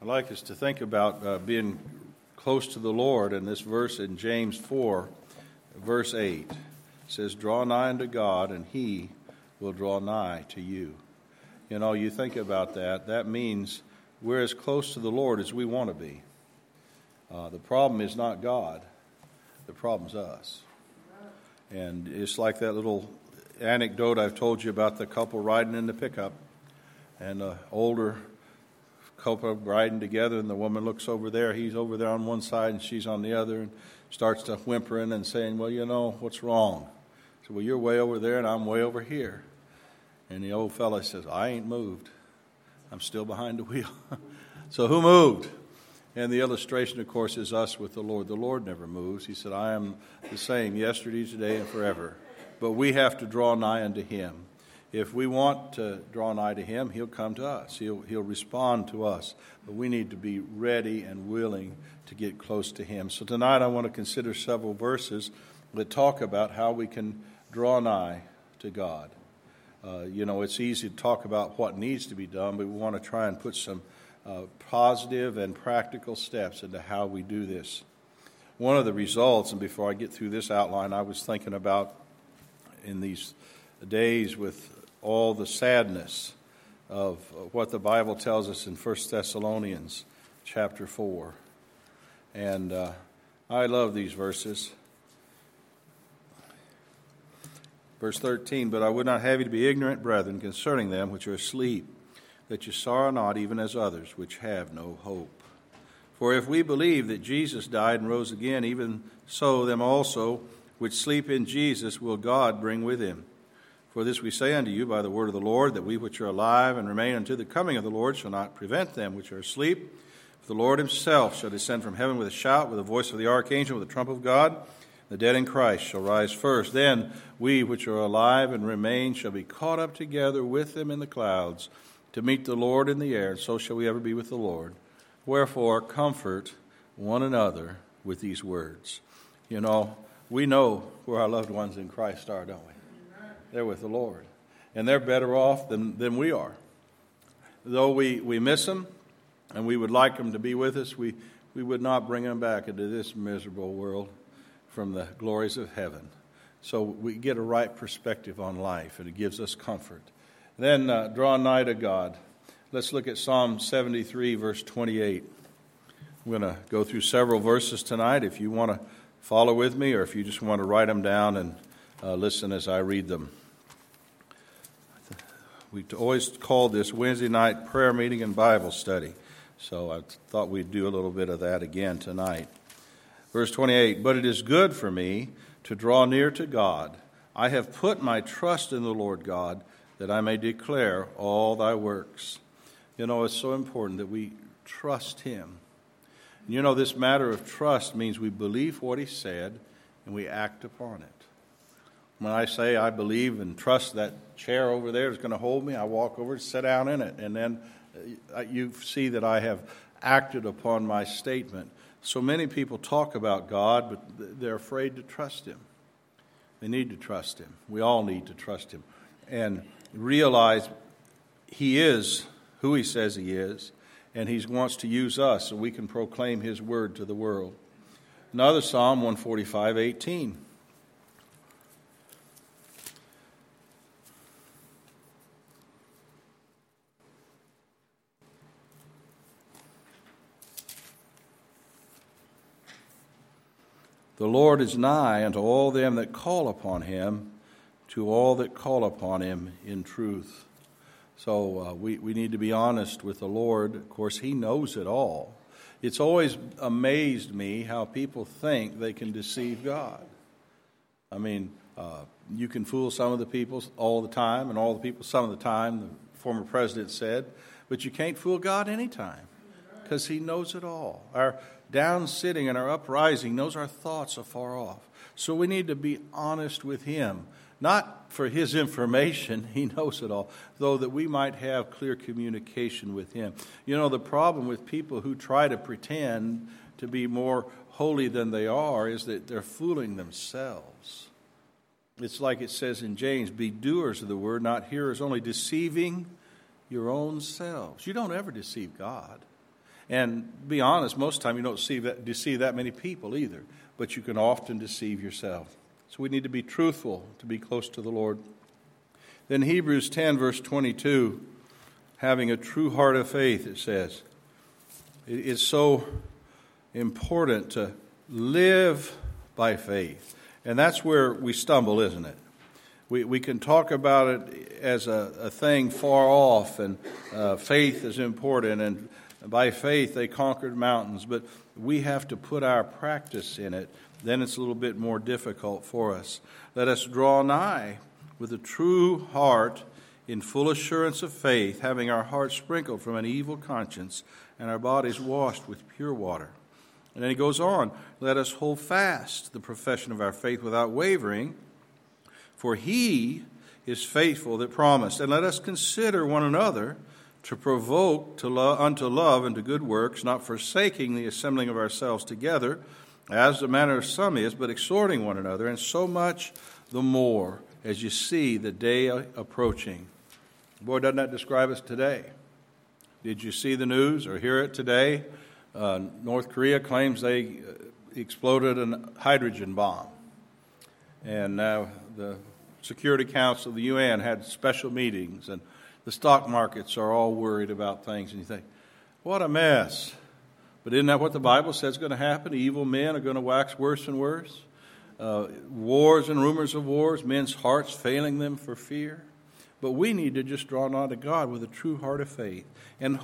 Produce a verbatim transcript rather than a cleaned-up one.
I'd like us to think about uh, being close to the Lord. And this verse in James four, verse eight, says, "Draw nigh unto God, and he will draw nigh to you." You know, you think about that. That means we're as close to the Lord as we want to be. Uh, the problem is not God. The problem's us. And it's like that little anecdote I've told you about the couple riding in the pickup, and the older couple riding together, and the woman looks over there. He's over there on one side, and she's on the other, and starts to whimpering and saying, "Well, you know, what's wrong?" So, "Well, you're way over there, and I'm way over here." And the old fella says, "I ain't moved. I'm still behind the wheel." So who moved? And the illustration, of course, is us with the Lord. The Lord never moves. He said, "I am the same yesterday, today, and forever." But we have to draw nigh unto him. If we want to draw nigh to him, he'll come to us. He'll, he'll respond to us. But we need to be ready and willing to get close to him. So tonight I want to consider several verses that talk about how we can draw nigh to God. Uh, you know, it's easy to talk about what needs to be done, but we want to try and put some uh, positive and practical steps into how we do this. One of the results, and before I get through this outline, I was thinking about in these days with all the sadness of what the Bible tells us in First Thessalonians chapter four. And uh, I love these verses. Verse thirteen, "But I would not have you to be ignorant, brethren, concerning them which are asleep, that you sorrow not even as others which have no hope. For if we believe that Jesus died and rose again, even so them also which sleep in Jesus will God bring with him. For this we say unto you by the word of the Lord, that we which are alive and remain unto the coming of the Lord shall not prevent them which are asleep. For the Lord himself shall descend from heaven with a shout, with the voice of the archangel, with the trump of God. The dead in Christ shall rise first. Then we which are alive and remain shall be caught up together with them in the clouds to meet the Lord in the air, and so shall we ever be with the Lord. Wherefore comfort one another with these words." You know, we know where our loved ones in Christ are, don't we? They're with the Lord. And they're better off than, than we are. Though we, we miss them and we would like them to be with us, we, we would not bring them back into this miserable world from the glories of heaven. So we get a right perspective on life, and it gives us comfort. Then uh, draw nigh to God. Let's look at Psalm seventy-three, verse twenty-eight. I'm going to go through several verses tonight. If you want to follow with me, or if you just want to write them down and uh, listen as I read them. We always call this Wednesday night prayer meeting and Bible study. So I thought we'd do a little bit of that again tonight. Verse twenty-eight, "But it is good for me to draw near to God. I have put my trust in the Lord God, that I may declare all thy works." You know, it's so important that we trust him. And you know, this matter of trust means we believe what he said and we act upon it. When I say I believe and trust that chair over there is going to hold me, I walk over and sit down in it. And then you see that I have acted upon my statement. So many people talk about God, but they're afraid to trust him. They need to trust him. We all need to trust him. And realize he is who he says he is, and he wants to use us so we can proclaim his word to the world. Another Psalm, one forty-five, eighteen. "The Lord is nigh unto all them that call upon him, to all that call upon him in truth." So uh, we, we need to be honest with the Lord. Of course, he knows it all. It's always amazed me how people think they can deceive God. I mean, uh, you can fool some of the people all the time, and all the people some of the time, the former president said, but you can't fool God anytime, because he knows it all. Our down sitting and our uprising knows our thoughts afar off. So we need to be honest with him. Not for his information, he knows it all, though that we might have clear communication with him. You know, the problem with people who try to pretend to be more holy than they are is that they're fooling themselves. It's like it says in James, "Be doers of the word, not hearers only, deceiving your own selves." You don't ever deceive God. And be honest, most of the time you don't see that, deceive that many people either, but you can often deceive yourself. So we need to be truthful to be close to the Lord. Then Hebrews ten, verse twenty-two, having a true heart of faith, it says, it is so important to live by faith. And that's where we stumble, isn't it? We we can talk about it as a, a thing far off, and uh, faith is important, and by faith they conquered mountains, but we have to put our practice in it. Then it's a little bit more difficult for us. Let us draw nigh with a true heart in full assurance of faith, having our hearts sprinkled from an evil conscience and our bodies washed with pure water. And then he goes on, let us hold fast the profession of our faith without wavering, for he is faithful that promised. And let us consider one another to provoke to lo- unto love and to good works, not forsaking the assembling of ourselves together, as the manner of some is, but exhorting one another, and so much the more as you see the day approaching. Boy, doesn't that describe us today? Did you see the news or hear it today? Uh, North Korea claims they exploded a hydrogen bomb. And now the Security Council of the U N had special meetings, and the stock markets are all worried about things. And you think, what a mess. But isn't that what the Bible says is going to happen? Evil men are going to wax worse and worse. Uh, wars and rumors of wars, men's hearts failing them for fear. But we need to just draw nigh to God with a true heart of faith and